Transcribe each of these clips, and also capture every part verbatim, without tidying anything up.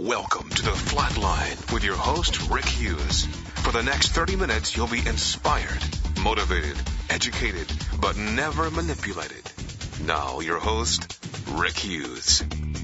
Welcome to the Flatline with your host, Rick Hughes. For the next thirty minutes, you'll be inspired, motivated, educated, but never manipulated. Now, your host, Rick Hughes.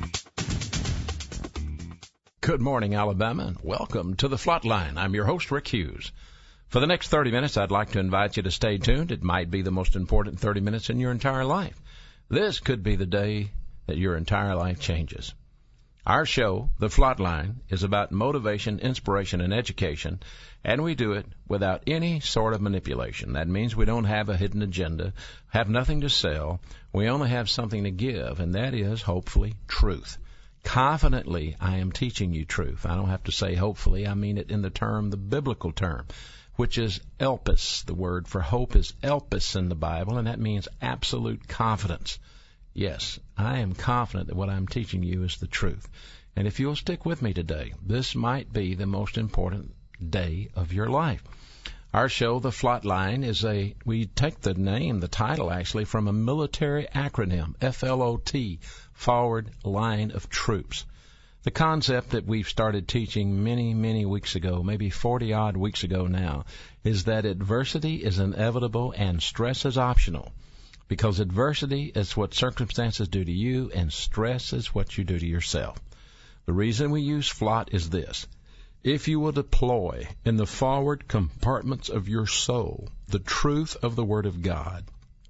Good morning, Alabama, and welcome to the Flatline. I'm your host, Rick Hughes. For the next thirty minutes, I'd like to invite you to stay tuned. It might be the most important thirty minutes in your entire life. This could be the day that your entire life changes. Our show, The Flatline, is about motivation, inspiration, and education, and we do it without any sort of manipulation. That means we don't have a hidden agenda, have nothing to sell. We only have something to give, and that is, hopefully, truth. Confidently, I am teaching you truth. I don't have to say hopefully. I mean it in the term, the biblical term, which is elpis. The word for hope is elpis in the Bible, and that means absolute confidence. Yes, I am confident that what I'm teaching you is the truth. And if you'll stick with me today, this might be the most important day of your life. Our show, The Flatline, is a, we take the name, the title actually, from a military acronym, F L O T, Forward Line of Troops. The concept that we've started teaching many, many weeks ago, maybe forty-odd weeks ago now, is that adversity is inevitable and stress is optional. Because adversity is what circumstances do to you, and stress is what you do to yourself. The reason we use F L O T is this. If you will deploy in the forward compartments of your soul the truth of the Word of God,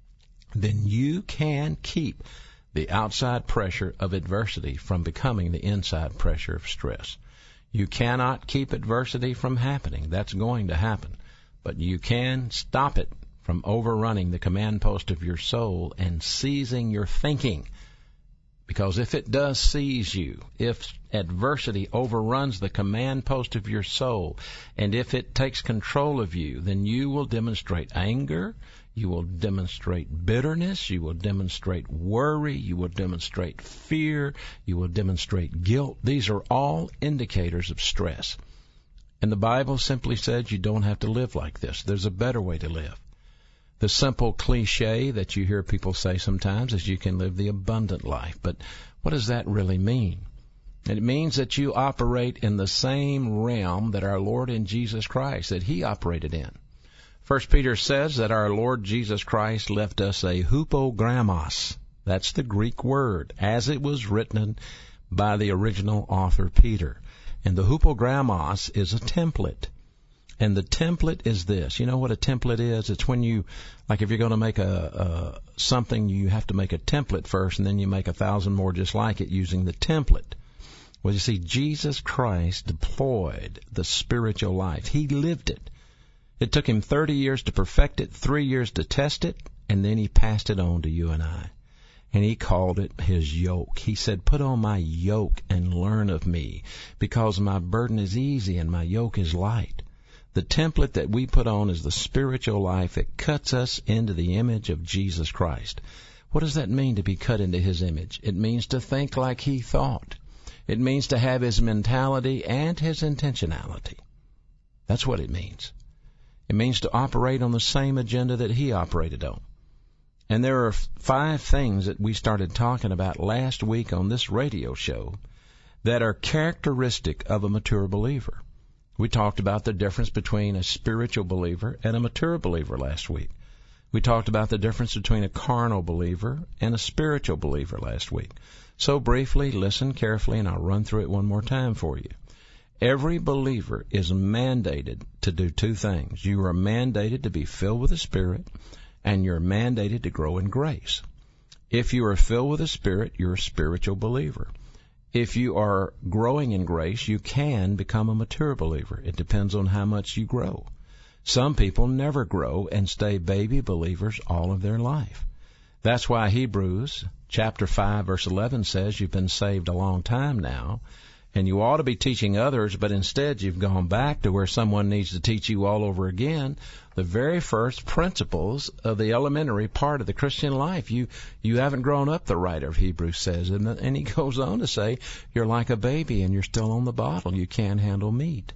then you can keep the outside pressure of adversity from becoming the inside pressure of stress. You cannot keep adversity from happening. That's going to happen. But you can stop it from overrunning the command post of your soul and seizing your thinking. Because if it does seize you, if adversity overruns the command post of your soul, and if it takes control of you, then you will demonstrate anger, you will demonstrate bitterness, you will demonstrate worry, you will demonstrate fear, you will demonstrate guilt. These are all indicators of stress. And the Bible simply says you don't have to live like this. There's a better way to live. The simple cliche that you hear people say sometimes is you can live the abundant life. But what does that really mean? It means that you operate in the same realm that our Lord and Jesus Christ, that He operated in. First Peter says that our Lord Jesus Christ left us a hupogrammos. That's the Greek word, as it was written by the original author Peter. And the hupogrammos is a template. And the template is this. You know what a template is? It's when you, like if you're going to make a, a something, you have to make a template first, and then you make a thousand more just like it using the template. Well, you see, Jesus Christ deployed the spiritual life. He lived it. It took Him thirty years to perfect it, three years to test it, and then He passed it on to you and I. And He called it His yoke. He said, put on my yoke and learn of me, because my burden is easy and my yoke is light. The template that we put on is the spiritual life that cuts us into the image of Jesus Christ. What does that mean to be cut into His image? It means to think like He thought. It means to have His mentality and His intentionality. That's what it means. It means to operate on the same agenda that He operated on. And there are five things that we started talking about last week on this radio show that are characteristic of a mature believer. We talked about the difference between a spiritual believer and a mature believer last week. We talked about the difference between a carnal believer and a spiritual believer last week. So briefly, listen carefully, and I'll run through it one more time for you. Every believer is mandated to do two things. You are mandated to be filled with the Spirit, and you're mandated to grow in grace. If you are filled with the Spirit, you're a spiritual believer. If you are growing in grace, you can become a mature believer. It depends on how much you grow. Some people never grow and stay baby believers all of their life. That's why Hebrews chapter five verse eleven says you've been saved a long time now, and you ought to be teaching others, but instead you've gone back to where someone needs to teach you all over again the very first principles of the elementary part of the Christian life. You you haven't grown up, the writer of Hebrews says. And, and he goes on to say, you're like a baby and you're still on the bottle. You can't handle meat.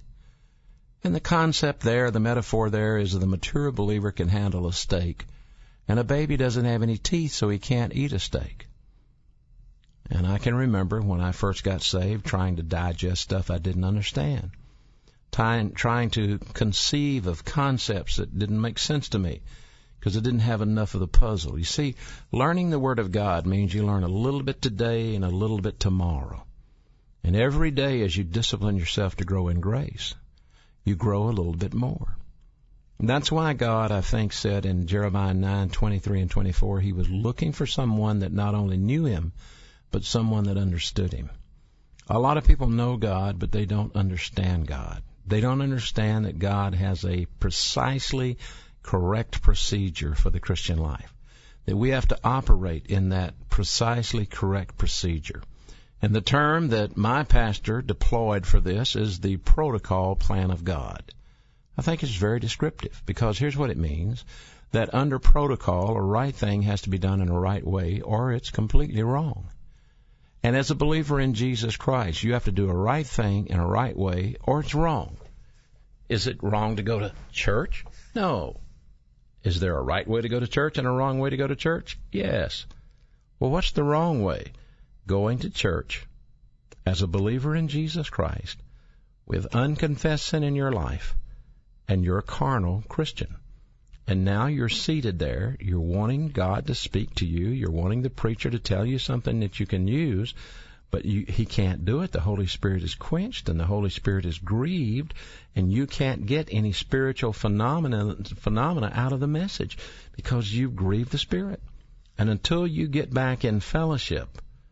And the concept there, the metaphor there, is that the mature believer can handle a steak. And a baby doesn't have any teeth, so he can't eat a steak. And I can remember when I first got saved trying to digest stuff I didn't understand, trying, trying to conceive of concepts that didn't make sense to me because I didn't have enough of the puzzle. You see, learning the Word of God means you learn a little bit today and a little bit tomorrow. And every day as you discipline yourself to grow in grace, you grow a little bit more. And that's why God, I think, said in Jeremiah nine twenty-three and twenty-four, he was looking for someone that not only knew him, but someone that understood him. A lot of people know God, but they don't understand God. They don't understand that God has a precisely correct procedure for the Christian life, that we have to operate in that precisely correct procedure. And the term that my pastor deployed for this is the protocol plan of God. I think it's very descriptive because here's what it means, that under protocol, a right thing has to be done in a right way or it's completely wrong. And as a believer in Jesus Christ, you have to do a right thing in a right way or it's wrong. Is it wrong to go to church? No. Is there a right way to go to church and a wrong way to go to church? Yes. Well, what's the wrong way? Going to church as a believer in Jesus Christ with unconfessed sin in your life and you're a carnal Christian. And now you're seated there, you're wanting God to speak to you, you're wanting the preacher to tell you something that you can use, but you, he can't do it. The Holy Spirit is quenched and the Holy Spirit is grieved, and you can't get any spiritual phenomena, phenomena out of the message because you've grieved the Spirit. And until you get back in fellowship,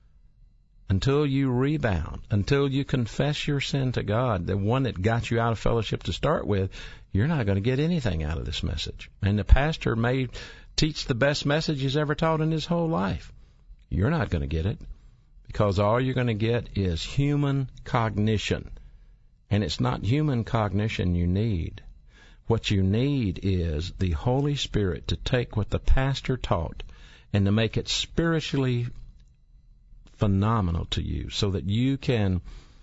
until you rebound, until you confess your sin to God, the one that got you out of fellowship to start with, you're not going to get anything out of this message. And the pastor may teach the best message he's ever taught in his whole life. You're not going to get it because all you're going to get is human cognition. And it's not human cognition you need. What you need is the Holy Spirit to take what the pastor taught and to make it spiritually phenomenal to you so that you can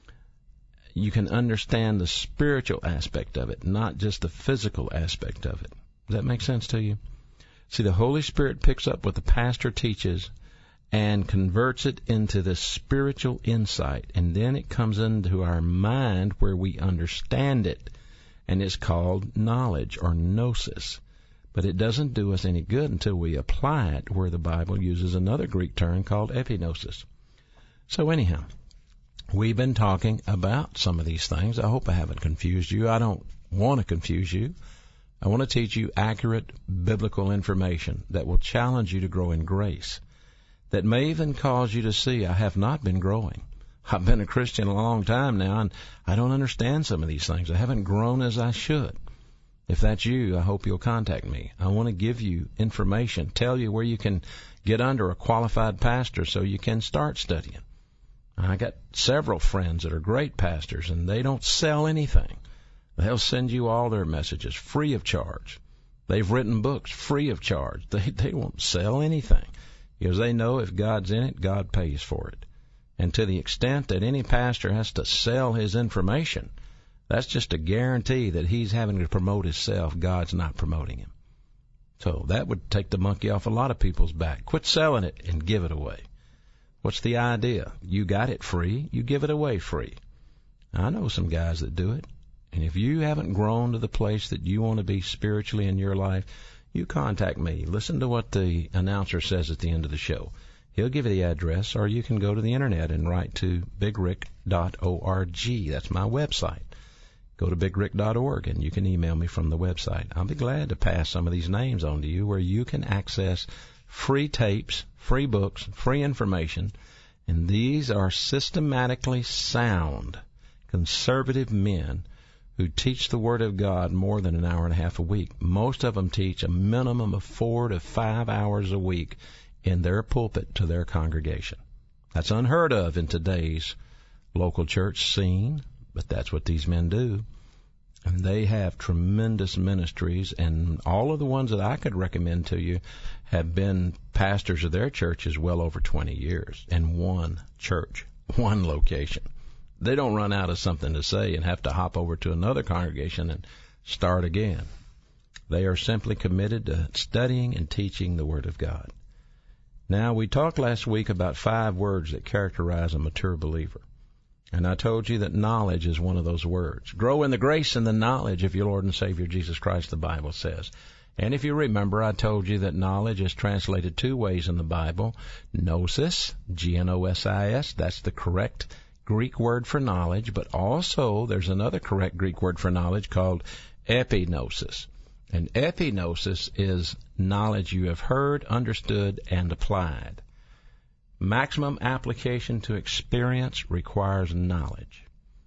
you can understand the spiritual aspect of it, not just the physical aspect of it. Does that make sense to you? See, the Holy Spirit picks up what the pastor teaches and converts it into this spiritual insight, and then it comes into our mind where we understand it, and it's called knowledge or gnosis. But it doesn't do us any good until we apply it where the Bible uses another Greek term called epignosis. So anyhow, we've been talking about some of these things. I hope I haven't confused you. I don't want to confuse you. I want to teach you accurate biblical information that will challenge you to grow in grace, that may even cause you to see I have not been growing. I've been a Christian a long time now, and I don't understand some of these things. I haven't grown as I should. If that's you, I hope you'll contact me. I want to give you information, tell you where you can get under a qualified pastor so you can start studying. I got several friends that are great pastors, and they don't sell anything. They'll send you all their messages free of charge. They've written books free of charge. They they won't sell anything because they know if God's in it, God pays for it. And to the extent that any pastor has to sell his information, that's just a guarantee that he's having to promote himself. God's not promoting him. So that would take the monkey off a lot of people's back. Quit selling it and give it away. What's the idea? You got it free, you give it away free. I know some guys that do it. And if you haven't grown to the place that you want to be spiritually in your life, you contact me. Listen to what the announcer says at the end of the show. He'll give you the address, or you can go to the internet and write to big rick dot org. That's my website. Go to big rick dot org and you can email me from the website. I'll be glad to pass some of these names on to you where you can access free tapes, free books, free information. And these are systematically sound, conservative men who teach the Word of God more than an hour and a half a week. Most of them teach a minimum of four to five hours a week in their pulpit to their congregation. That's unheard of in today's local church scene, but that's what these men do. And they have tremendous ministries, and all of the ones that I could recommend to you have been pastors of their churches well over twenty years in one church, one location. They don't run out of something to say and have to hop over to another congregation and start again. They are simply committed to studying and teaching the Word of God. Now, we talked last week about five words that characterize a mature believer. And I told you that knowledge is one of those words. Grow in the grace and the knowledge of your Lord and Savior Jesus Christ, the Bible says. And if you remember, I told you that knowledge is translated two ways in the Bible. Gnosis, G N O S I S, that's the correct Greek word for knowledge. But also, there's another correct Greek word for knowledge called epignosis. And epignosis is knowledge you have heard, understood, and applied. Maximum application to experience requires knowledge.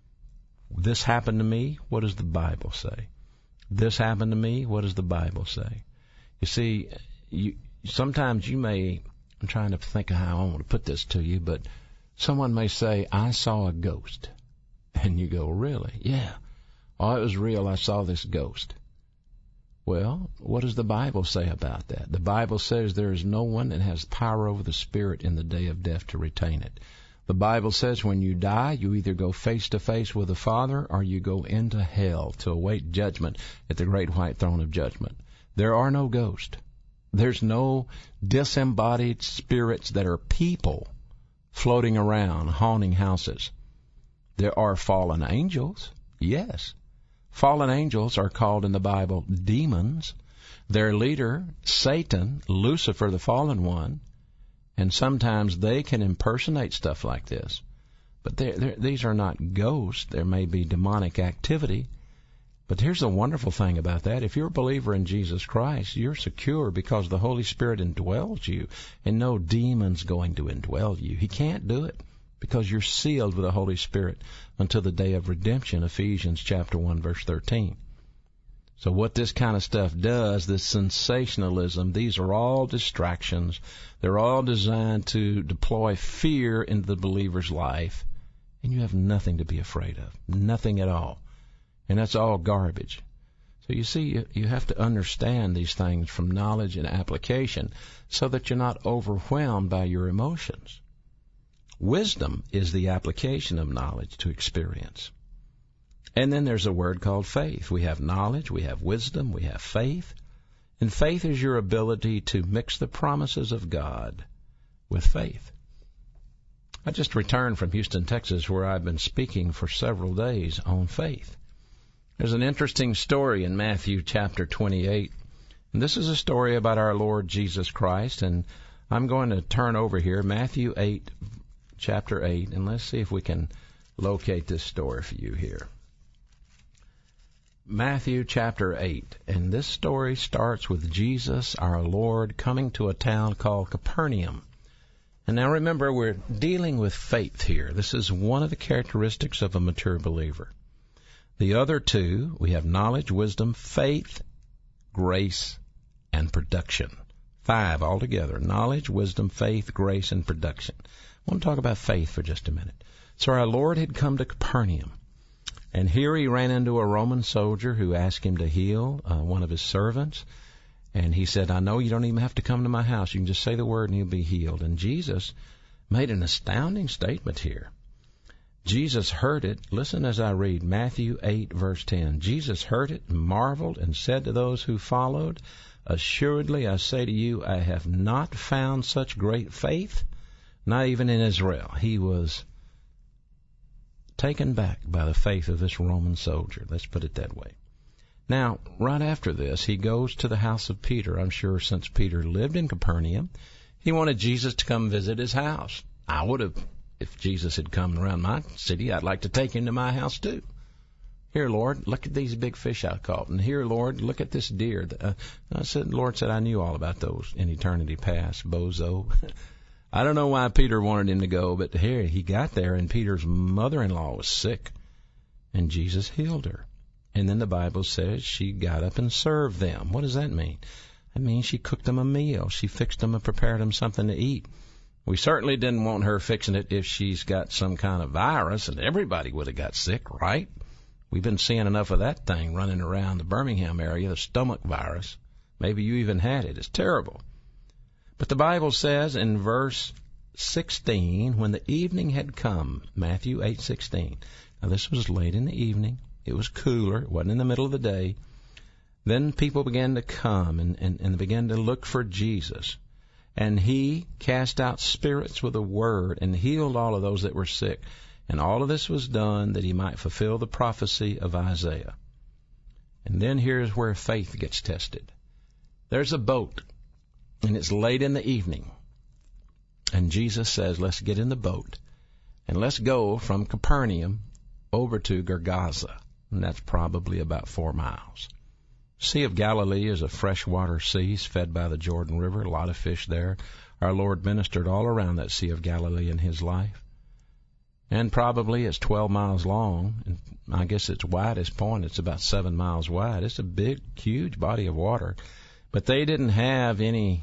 This happened to me. What does the Bible say? This happened to me. What does the Bible say? You see, you, sometimes you may, I'm trying to think of how I want to put this to you, but someone may say, I saw a ghost. And you go, really? Yeah. Oh, it was real. I saw this ghost. Well, what does the Bible say about that? The Bible says there is no one that has power over the Spirit in the day of death to retain it. The Bible says when you die, you either go face to face with the Father or you go into hell to await judgment at the great white throne of judgment. There are no ghosts. There's no disembodied spirits that are people floating around, haunting houses. There are fallen angels, yes. Fallen angels are called in the Bible demons. Their leader, Satan, Lucifer, the fallen one, and sometimes they can impersonate stuff like this. But they're, they're, these are not ghosts. There may be demonic activity. But here's the wonderful thing about that. If you're a believer in Jesus Christ, you're secure because the Holy Spirit indwells you, and no demon's going to indwell you. He can't do it, because you're sealed with the Holy Spirit until the day of redemption, Ephesians chapter one, verse thirteen. So what this kind of stuff does, this sensationalism, these are all distractions. They're all designed to deploy fear into the believer's life, and you have nothing to be afraid of, nothing at all. And that's all garbage. So you see, you, you have to understand these things from knowledge and application so that you're not overwhelmed by your emotions. Wisdom is the application of knowledge to experience. And then there's a word called faith. We have knowledge, we have wisdom, we have faith. And faith is your ability to mix the promises of God with faith. I just returned from Houston, Texas, where I've been speaking for several days on faith. There's an interesting story in Matthew chapter twenty-eight. And this is a story about our Lord Jesus Christ. And I'm going to turn over here, Matthew eight, chapter eight, and let's see if we can locate this story for you here. Matthew chapter eight, and this story starts with Jesus, our Lord, coming to a town called Capernaum. And now remember, we're dealing with faith here. This is one of the characteristics of a mature believer. The other two, we have knowledge, wisdom, faith, grace, and production. Five altogether: knowledge, wisdom, faith, grace, and production. I want to talk about faith for just a minute. So our Lord had come to Capernaum, and here he ran into a Roman soldier who asked him to heal uh, one of his servants. And he said, I know you don't even have to come to my house. You can just say the word and he'll be healed. And Jesus made an astounding statement here. Jesus heard it. Listen as I read Matthew eight, verse ten. Jesus heard it and marveled and said to those who followed, Assuredly I say to you, I have not found such great faith, not even in Israel. He was taken back by the faith of this Roman soldier. Let's put it that way. Now, right after this, he goes to the house of Peter. I'm sure since Peter lived in Capernaum, he wanted Jesus to come visit his house. I would have, if Jesus had come around my city, I'd like to take him to my house too. Here, Lord, look at these big fish I caught. And here, Lord, look at this deer. Uh, I said, Lord said, I knew all about those in eternity past, bozo. I don't know why Peter wanted him to go, but here he got there, and Peter's mother-in-law was sick, and Jesus healed her. And then the Bible says she got up and served them. What does that mean? That means she cooked them a meal. She fixed them and prepared them something to eat. We certainly didn't want her fixing it if she's got some kind of virus, and everybody would have got sick, right? We've been seeing enough of that thing running around the Birmingham area, the stomach virus. Maybe you even had it. It's terrible. But the Bible says in verse sixteen, when the evening had come, Matthew eight sixteen. Now this was late in the evening. It was cooler. It wasn't in the middle of the day. Then people began to come and, and, and began to look for Jesus. And he cast out spirits with a word and healed all of those that were sick. And all of this was done that he might fulfill the prophecy of Isaiah. And then here's where faith gets tested. There's a boat, and it's late in the evening. And Jesus says, let's get in the boat, and let's go from Capernaum over to Gergasa. And that's probably about four miles. Sea of Galilee is a freshwater sea fed by the Jordan River, a lot of fish there. Our Lord ministered all around that Sea of Galilee in his life. And probably it's twelve miles long, and I guess its widest point, it's about seven miles wide. It's a big, huge body of water. But they didn't have any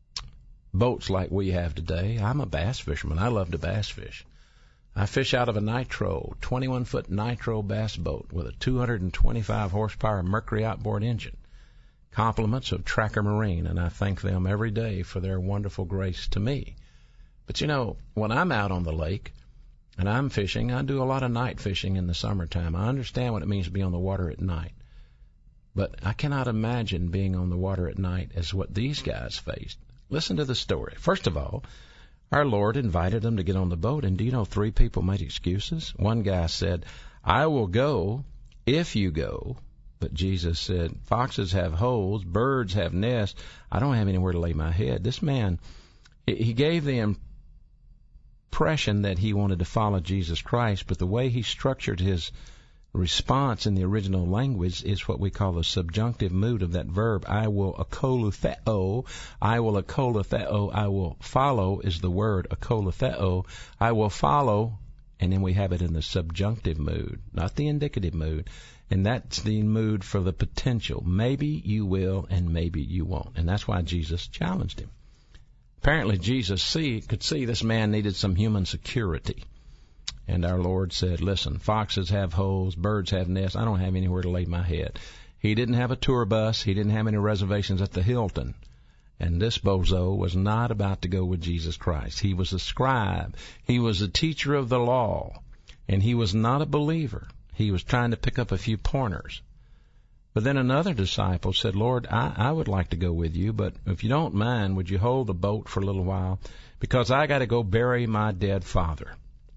boats like we have today. I'm a bass fisherman. I love to bass fish. I fish out of a nitro, twenty-one foot nitro bass boat with a two hundred twenty-five horsepower Mercury outboard engine. Compliments of Tracker Marine, and I thank them every day for their wonderful grace to me. But you know, when I'm out on the lake and I'm fishing, I do a lot of night fishing in the summertime. I understand what it means to be on the water at night. But I cannot imagine being on the water at night as what these guys faced. Listen to the story. First of all, our Lord invited them to get on the boat, and do you know three people made excuses? One guy said, I will go if you go. But Jesus said, foxes have holes, birds have nests. I don't have anywhere to lay my head. This man, he gave the impression that he wanted to follow Jesus Christ, but the way he structured his response in the original language is what we call the subjunctive mood of that verb. I will akolutheo. I will akolutheo. I will follow is the word akolutheo. I will follow, and then we have it in the subjunctive mood, not the indicative mood. And that's the mood for the potential. Maybe you will and maybe you won't. And that's why Jesus challenged him. Apparently Jesus see, could see this man needed some human security. And our Lord said, listen, foxes have holes, birds have nests. I don't have anywhere to lay my head. He didn't have a tour bus. He didn't have any reservations at the Hilton. And this bozo was not about to go with Jesus Christ. He was a scribe. He was a teacher of the law. And he was not a believer. He was trying to pick up a few pointers. But then another disciple said, Lord, I, I would like to go with you, but if you don't mind, would you hold the boat for a little while? Because I got to go bury my dead father.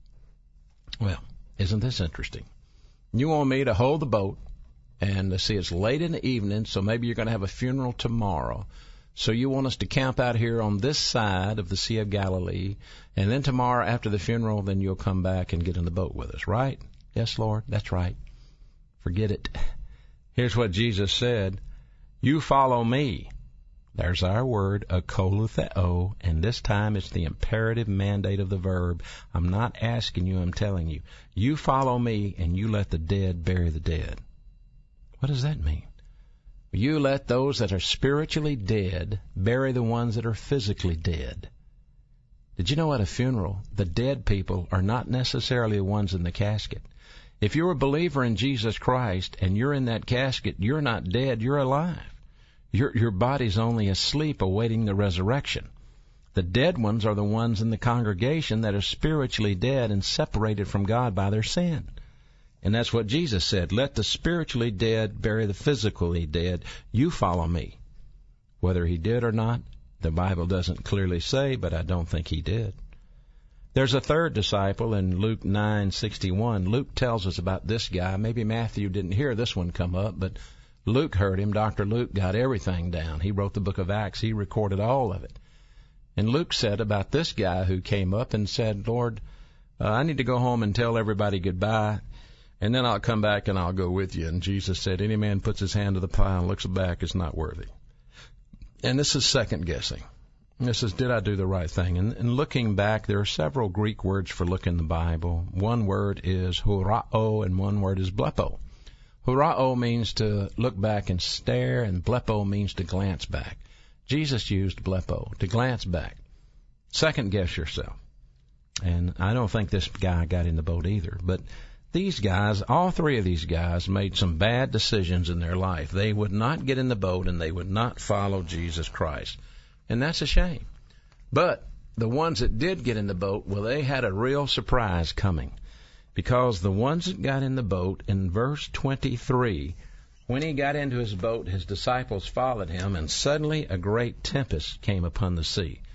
Well, isn't this interesting? You want me to hold the boat, and see, it's late in the evening, so maybe you're going to have a funeral tomorrow. So you want us to camp out here on this side of the Sea of Galilee, and then tomorrow after the funeral, then you'll come back and get in the boat with us, right? Yes, Lord, that's right. Forget it. Here's what Jesus said. You follow me. There's our word, akolutheo, and this time it's the imperative mandate of the verb. I'm not asking you, I'm telling you. You follow me, and you let the dead bury the dead. What does that mean? You let those that are spiritually dead bury the ones that are physically dead. Did you know at a funeral, the dead people are not necessarily the ones in the casket? If you're a believer in Jesus Christ and you're in that casket, you're not dead, you're alive. Your, your body's only asleep awaiting the resurrection. The dead ones are the ones in the congregation that are spiritually dead and separated from God by their sin. And that's what Jesus said. Let the spiritually dead bury the physically dead. You follow me. Whether he did or not, the Bible doesn't clearly say, but I don't think he did. There's a third disciple in Luke nine sixty-one. Luke tells us about this guy. Maybe Matthew didn't hear this one come up, but Luke heard him. Doctor Luke got everything down. He wrote the book of Acts. He recorded all of it. And Luke said about this guy who came up and said, Lord, uh, I need to go home and tell everybody goodbye, and then I'll come back and I'll go with you. And Jesus said, any man puts his hand to the plow and looks back is not worthy. And this is second guessing. This is, did I do the right thing? And, and looking back, there are several Greek words for look in the Bible. One word is hurao, and one word is blepo. Hurao means to look back and stare, and blepo means to glance back. Jesus used blepo, to glance back. Second guess yourself. And I don't think this guy got in the boat either. But these guys, all three of these guys, made some bad decisions in their life. They would not get in the boat, and they would not follow Jesus Christ. And that's a shame. But the ones that did get in the boat, well, they had a real surprise coming. Because the ones that got in the boat, in verse twenty-three, when he got into his boat, his disciples followed him, and suddenly a great tempest came upon the sea.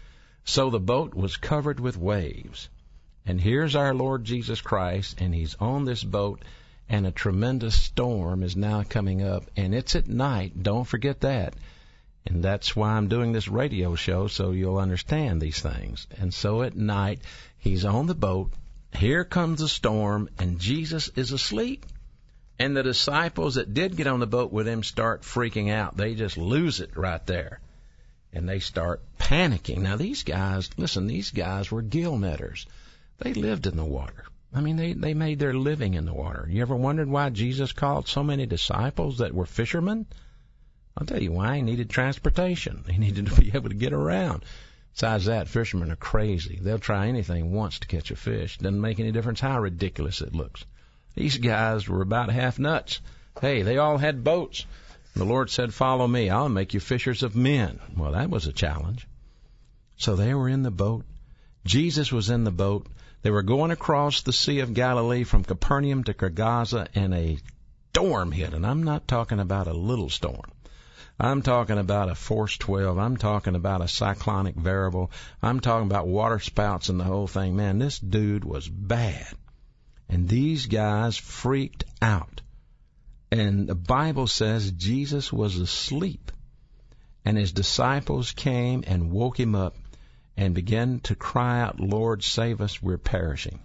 So the boat was covered with waves. And here's our Lord Jesus Christ, and he's on this boat, and a tremendous storm is now coming up, and it's at night. Don't forget that. And that's why I'm doing this radio show, so you'll understand these things. And so at night, he's on the boat. Here comes the storm, and Jesus is asleep. And the disciples that did get on the boat with him start freaking out. They just lose it right there. And they start panicking. Now, these guys, listen, these guys were gill netters. They lived in the water. I mean, they, they made their living in the water. You ever wondered why Jesus called so many disciples that were fishermen? I'll tell you why. He needed transportation. He needed to be able to get around. Besides that, fishermen are crazy. They'll try anything once to catch a fish. Doesn't make any difference how ridiculous it looks. These guys were about half nuts. Hey, they all had boats. The Lord said, follow me. I'll make you fishers of men. Well, that was a challenge. So they were in the boat. Jesus was in the boat. They were going across the Sea of Galilee from Capernaum to Gergasa, and a storm hit. And I'm not talking about a little storm. I'm talking about a force twelve. I'm talking about a cyclonic variable. I'm talking about water spouts and the whole thing. Man, this dude was bad. And these guys freaked out. And the Bible says Jesus was asleep. And his disciples came and woke him up and began to cry out, Lord, save us, we're perishing.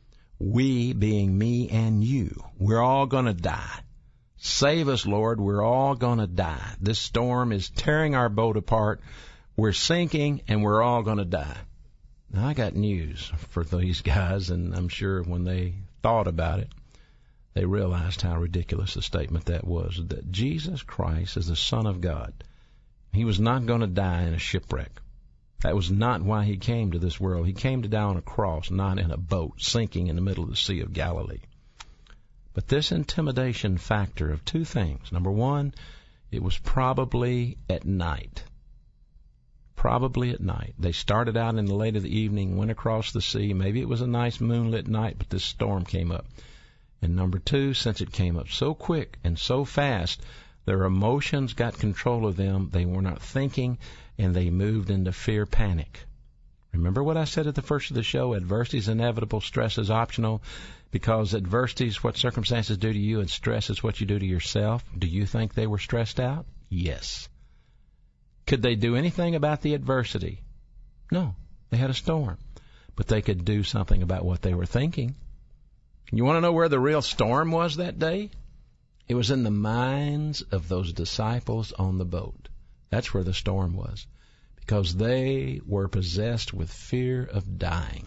We, being me and you, we're all going to die. Save us, Lord, we're all going to die. This storm is tearing our boat apart. We're sinking, and we're all going to die. Now, I got news for these guys, and I'm sure when they thought about it, they realized how ridiculous a statement that was, that Jesus Christ is the Son of God. He was not going to die in a shipwreck. That was not why he came to this world. He came to die on a cross, not in a boat sinking in the middle of the Sea of Galilee. But this intimidation factor of two things. Number one, it was probably at night. Probably at night. They started out in the late of the evening, went across the sea. Maybe it was a nice moonlit night, but this storm came up. And number two, since it came up so quick and so fast, their emotions got control of them. They were not thinking, and they moved into fear, panic. Remember what I said at the first of the show? Adversity is inevitable, stress is optional, because adversity is what circumstances do to you, and stress is what you do to yourself. Do you think they were stressed out? Yes. Could they do anything about the adversity? No. They had a storm. But they could do something about what they were thinking. You want to know where the real storm was that day? It was in the minds of those disciples on the boat. That's where the storm was, because they were possessed with fear of dying.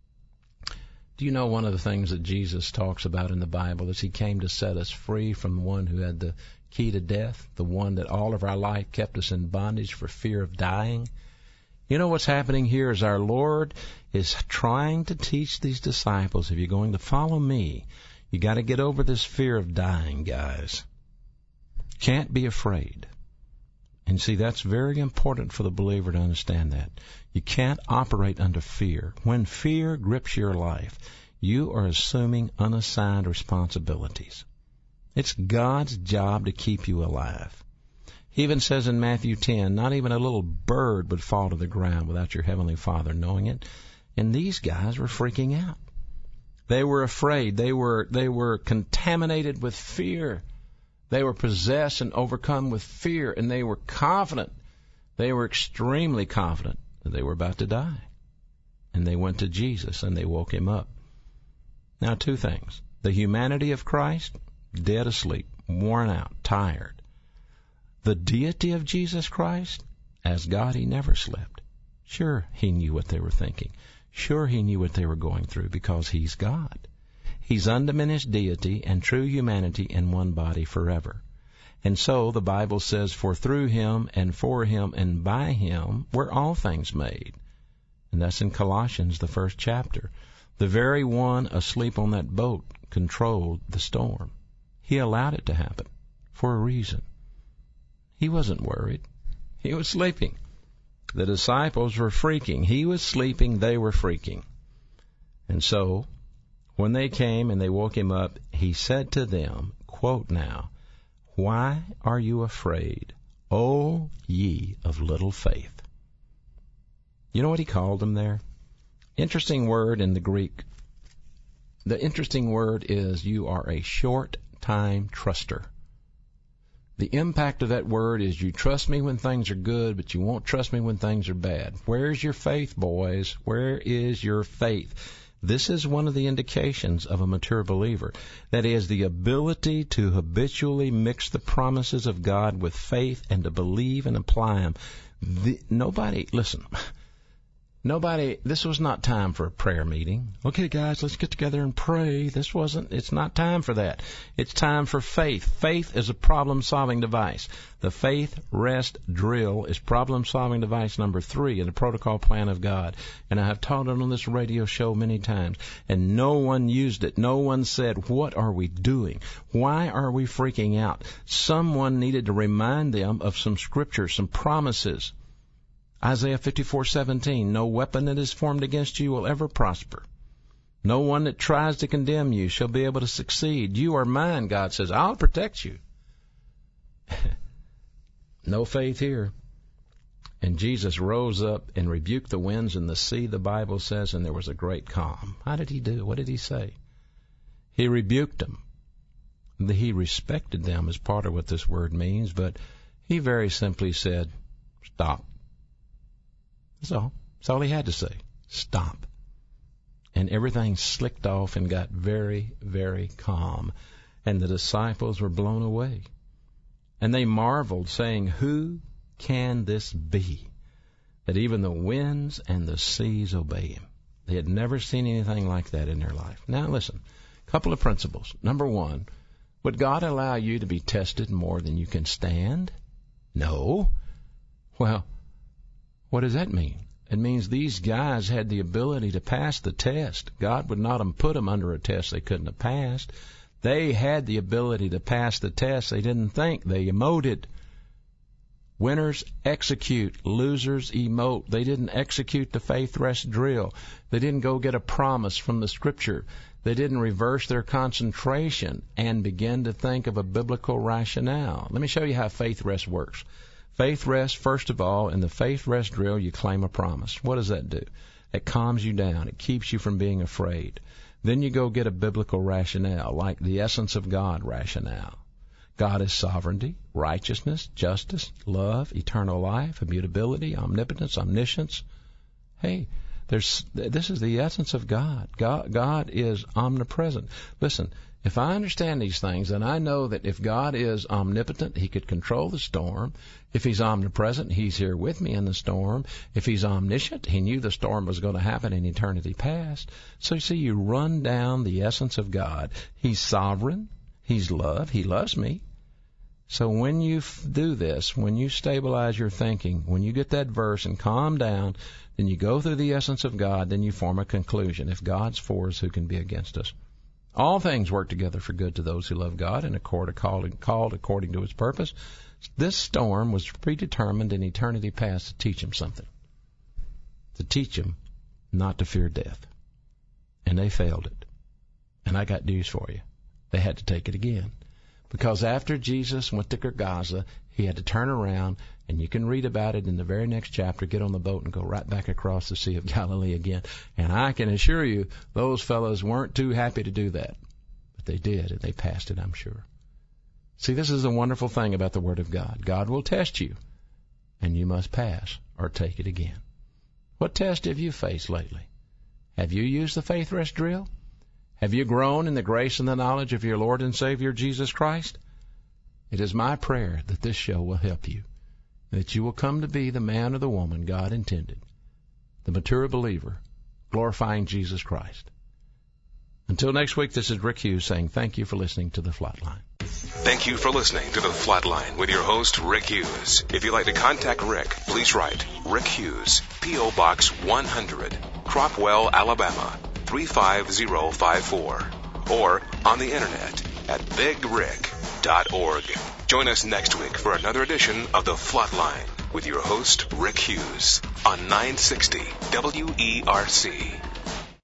Do you know one of the things that Jesus talks about in the Bible is he came to set us free from the one who had the key to death, the one that all of our life kept us in bondage for fear of dying? You know what's happening here is our Lord is trying to teach these disciples, if you're going to follow me, you got to get over this fear of dying, guys. Can't be afraid. And see, that's very important for the believer to understand that. You can't operate under fear. When fear grips your life, you are assuming unassigned responsibilities. It's God's job to keep you alive. He even says in Matthew ten, not even a little bird would fall to the ground without your heavenly Father knowing it. And these guys were freaking out. They were afraid. They were, they were contaminated with fear. They were possessed and overcome with fear, and they were confident. They were extremely confident that they were about to die. And they went to Jesus, and they woke him up. Now, two things. The humanity of Christ, dead asleep, worn out, tired. The deity of Jesus Christ, as God, he never slept. Sure, he knew what they were thinking. Sure, he knew what they were going through, because he's God. He's undiminished deity and true humanity in one body forever. And so the Bible says, for through him and for him and by him were all things made. And that's in Colossians, the first chapter. The very one asleep on that boat controlled the storm. He allowed it to happen for a reason. He wasn't worried. He was sleeping. The disciples were freaking. He was sleeping. They were freaking. And so when they came and they woke him up, he said to them, quote now, why are you afraid, O ye of little faith? You know what he called them there? Interesting word in the Greek. The interesting word is you are a short-time truster. The impact of that word is you trust me when things are good, but you won't trust me when things are bad. Where's your faith, boys? Where is your faith? This is one of the indications of a mature believer. That is, the ability to habitually mix the promises of God with faith and to believe and apply them. The, nobody, listen, nobody, this was not time for a prayer meeting. Okay, guys, let's get together and pray. This wasn't, it's not time for that. It's time for faith. Faith is a problem-solving device. The faith rest drill is problem-solving device number three in the protocol plan of God. And I have taught it on this radio show many times, and no one used it. No one said, what are we doing? Why are we freaking out? Someone needed to remind them of some scripture, some promises. Isaiah fifty-four seventeen, no weapon that is formed against you will ever prosper. No one that tries to condemn you shall be able to succeed. You are mine, God says. I'll protect you. No faith here. And Jesus rose up and rebuked the winds and the sea, the Bible says, and there was a great calm. How did he do? What did he say? He rebuked them. He respected them is part of what this word means, but he very simply said, stop. That's all. That's all he had to say. Stop. And everything slicked off and got very, very calm. And the disciples were blown away. And they marveled, saying, who can this be, that even the winds and the seas obey him? They had never seen anything like that in their life. Now listen, a couple of principles. Number one, would God allow you to be tested more than you can stand? No. Well, what does that mean? It means these guys had the ability to pass the test. God would not have put them under a test they couldn't have passed. They had the ability to pass the test. They didn't think. They emoted. Winners execute. Losers emote. They didn't execute the faith rest drill. They didn't go get a promise from the Scripture. They didn't reverse their concentration and begin to think of a biblical rationale. Let me show you how faith rest works. Faith rest, first of all, in the faith rest drill, you claim a promise. What does that do? It calms you down. It keeps you from being afraid. Then you go get a biblical rationale, like the essence of God rationale. God is sovereignty, righteousness, justice, love, eternal life, immutability, omnipotence, omniscience. Hey, there's this is the essence of God. God, God is omnipresent. Listen, if I understand these things, then I know that if God is omnipotent, he could control the storm. If he's omnipresent, he's here with me in the storm. If he's omniscient, he knew the storm was going to happen in eternity past. So you see, you run down the essence of God. He's sovereign. He's love. He loves me. So when you f- do this, when you stabilize your thinking, when you get that verse and calm down, then you go through the essence of God, then you form a conclusion. If God's for us, who can be against us? All things work together for good to those who love God and are called, called according to his purpose. This storm was predetermined in eternity past to teach him something. To teach him not to fear death. And they failed it. And I got news for you. They had to take it again. Because after Jesus went to Gergasa, he had to turn around, and you can read about it in the very next chapter, get on the boat and go right back across the Sea of Galilee again. And I can assure you, those fellows weren't too happy to do that. But they did, and they passed it, I'm sure. See, this is the wonderful thing about the Word of God. God will test you, and you must pass or take it again. What test have you faced lately? Have you used the faith rest drill? Have you grown in the grace and the knowledge of your Lord and Savior, Jesus Christ? It is my prayer that this show will help you, that you will come to be the man or the woman God intended, the mature believer, glorifying Jesus Christ. Until next week, this is Rick Hughes saying thank you for listening to The Flatline. Thank you for listening to The Flatline with your host, Rick Hughes. If you'd like to contact Rick, please write Rick Hughes, P O. Box one hundred, Crockwell, Alabama, three five zero five four, or on the internet at big rick dot org. Join us next week for another edition of The Flatline with your host, Rick Hughes, on nine sixty W E R C.